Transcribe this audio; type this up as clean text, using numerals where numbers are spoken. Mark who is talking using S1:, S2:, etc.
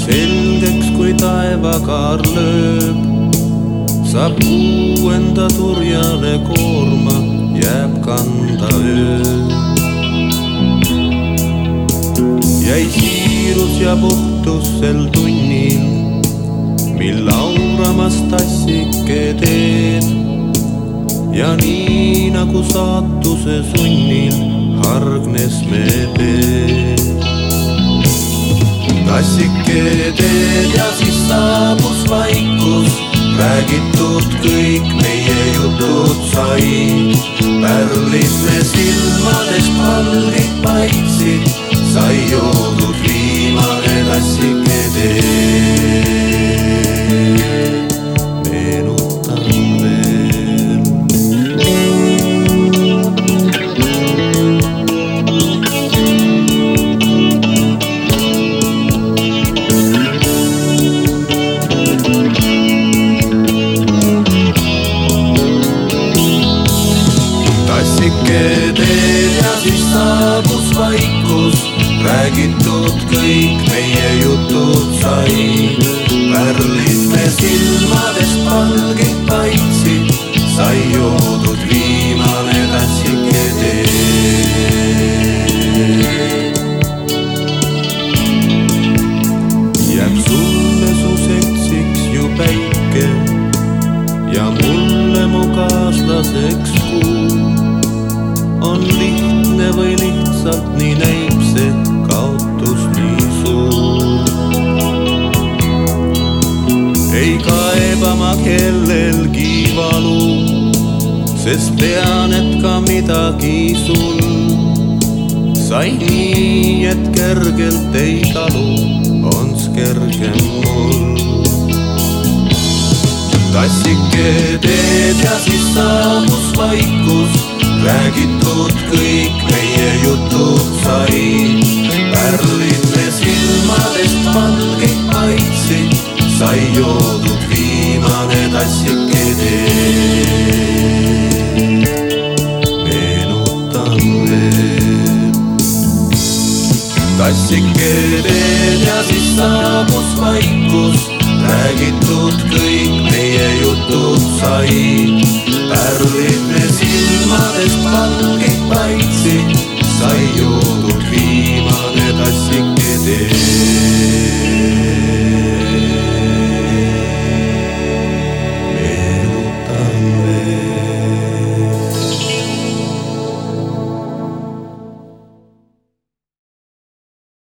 S1: selgeks, kui taevakaar lööb, saab kuuenda turjale koorma, jääb kanda öö. Jäi siirus ja puhtus sel tunnil, mil lauramas tassike teed, ja nii nagu saatuse sunnil hargnes me teed. Tassike teed ja siis saabus vaikus, räägitud kõik meie jutud sai. Pärlid me silmadest valgid paitsid, sai joodud viimane tassike teed. Meenutan veel. Tassike teed ja siis saabus vaikus, räägitud kõik meie jutud sai. Pärlid me silmadest valgid paitsid, sai joodud viimane tassike teed. Jääb sulle su seksiks ju päike ja mulle mu kaaslaseks kuu. On lihtne või lihtsalt nii näib see kaotus nii suur. Ei kaeba ma kellelgi valu, sest tean, et ka midagi sul sai nii, et kergelt ei talu, ons kergem mul. Tassike teed ja siis saabus vaikus, räägitud kõik meie jutud sai. Pärlid me silmadest valgid paitsid, sai joodud viimane tassike teed. Meenutan veel. Tassike teed ja siis saabus vaikus, räägitud kõik meie jutud sai. Pärlid me silmadest valgid paitsid, sai joodud